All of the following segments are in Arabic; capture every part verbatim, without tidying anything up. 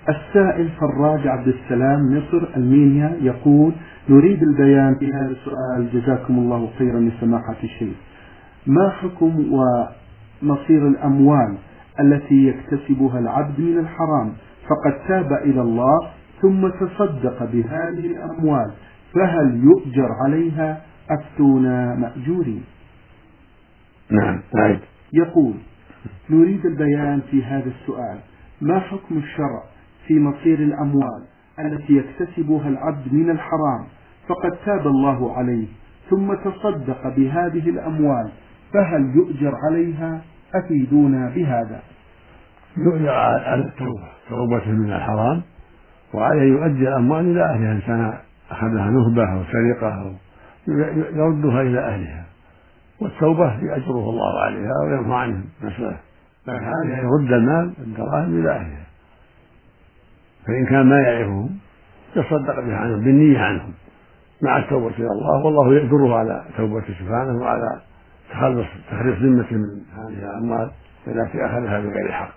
السائل فراج عبد السلام مصر المنيا يقول: نريد البيان في هذا السؤال جزاكم الله خيرا لسماحة الشيخ، ما حكم ومصير الأموال التي يكتسبها العبد من الحرام فقد تاب إلى الله ثم تصدق بهذه الأموال، فهل يؤجر عليها؟ أفتونا مأجورين. نعم. نعم. يقول: نريد البيان في هذا السؤال، ما حكم الشرع في مصير الأموال التي يكتسبها العبد من الحرام فقد تاب الله عليه ثم تصدق بهذه الأموال، فهل يؤجر عليها؟ أفيدونا بهذا. يؤجر على التوبة، توبته من الحرام، وعليه يؤدي الأموال إلى أهلها إن كان أخذها نهبة أو سرقة أو يردها إلى أهلها، والتوبة يأجره الله عليها ويرفع عنهم مسألة، لكن عليه يرد المال الدراهم إلى أهلها، فإن كان ما يعرفهم يصدق بها عنهم بالنية عنهم مع التوبة إلى الله، والله يأجره على توبته سبحانه وعلى تخلص تخليص ذمته من هذه الأموال التي أخذها بغير حق.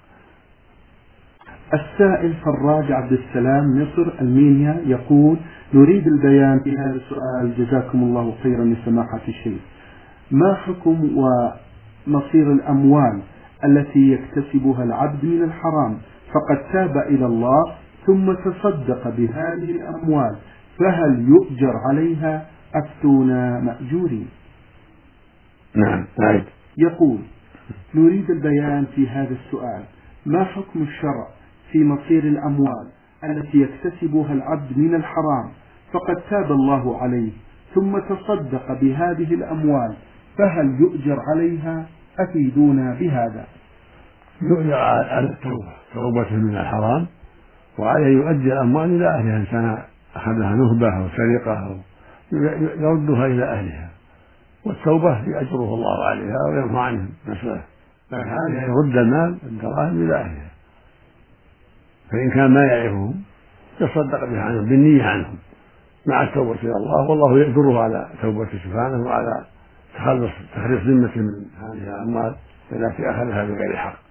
السائل فراج عبد السلام مصر المنيا يقول: نريد البيان في هذا السؤال جزاكم الله خيرا لسماحة الشيخ، ما حكم ومصير الأموال التي يكتسبها العبد من الحرام فقد تاب إلى الله ثم تصدق بهذه الأموال، فهل يؤجر عليها؟ أفتونا مأجورين. نعم. نعم. يقول: نريد البيان في هذا السؤال، ما حكم الشرع في مصير الأموال التي يكتسبها العبد من الحرام فقد تاب الله عليه ثم تصدق بهذه الأموال، فهل يؤجر عليها؟ أفيدونا بهذا. يؤجر على التوبة، توبته من الحرام، وعليه يؤدي الأموال إلى أهلها إن كان أخذها نهبة أو سرقة أو يردها إلى أهلها، والتوبة يأجره الله عليها ويرفع عنهم مسألة، لكن عليه يرد المال الدراهم إلى أهلها، فإن كان ما يعرفهم يصدق بها عنهم بالنية عنهم مع التوبة إلى الله، والله يأجره على توبته سبحانه وعلى تخلص تخليص ذمته من هذه الأموال التي أخذها بغير حق.